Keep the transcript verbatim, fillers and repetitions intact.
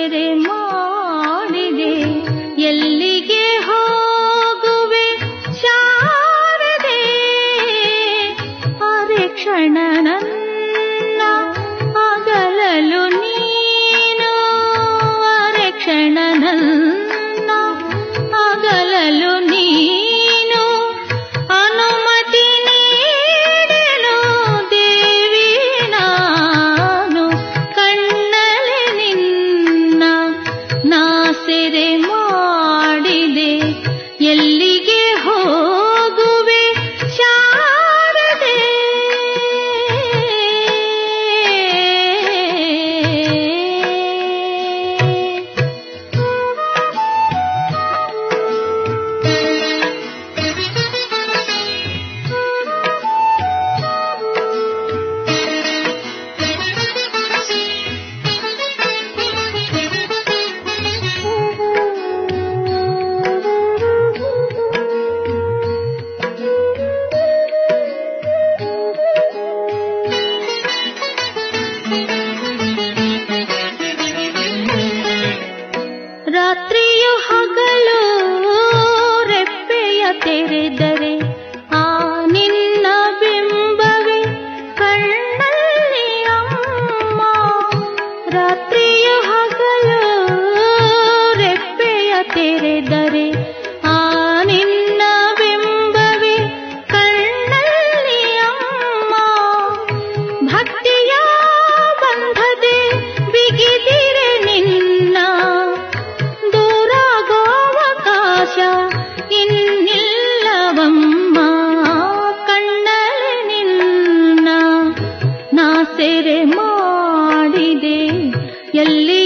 ಸೆರೆ ಮಾಡಿದೆ. ಎಲ್ಲಿಗೆ ಹೋಗುವೆ ಶಾರದೆ, ಅರೆ ಕ್ಷಣ ನನ್ನ ಅಗಲಲು ನೀನು, ಅರೆ ಕ್ಷಣ ನನ್ನ ಅಗಲಲು ನೀನು. ಅನುಮತಿ ನೀಡಲು ದೇವಿ ನಾನು, ಕಣ್ಣಲೆ ನಿನ್ನ ನಾ ಸೆರೆ ಮಾಡಿದೆ. ಎಲ್ಲಿಗೆ ಹೋಗುವೆ ಶಾರದೆ. ರಾತ್ರಿಯು ಹಗಲು ರೆಪ್ಪೆಯ ತೆರೆದರೆ ಆ ನಿನ್ನ ಬಿಂಬವೇ ಕಣ್ಣಲ್ಲಿ ಅಮ್ಮ. ರಾತ್ರಿಯು ಹಗಲು ರೆಪ್ಪೆಯ ತೆರೆದರೆ ಆ ನಿನ್ನ ಬಿಂಬವೇ ಕಣ್ಣಲ್ಲಿ ಅಮ್ಮ. ಭಕ್ತಿಯ ಬಂಧದೆ ಬಿಗಿದಿರೆ ನಿನ್ನ ದೂರಾಗೋವಕಾಶ ಇನ್ನಿಲ್ಲವಮ್ಮ. ಕಣ್ಣಲೆ ನಿನ್ನ ನಾ ಸೆರೆ ಮಾಡಿದೆ. ಎಲ್ಲಿ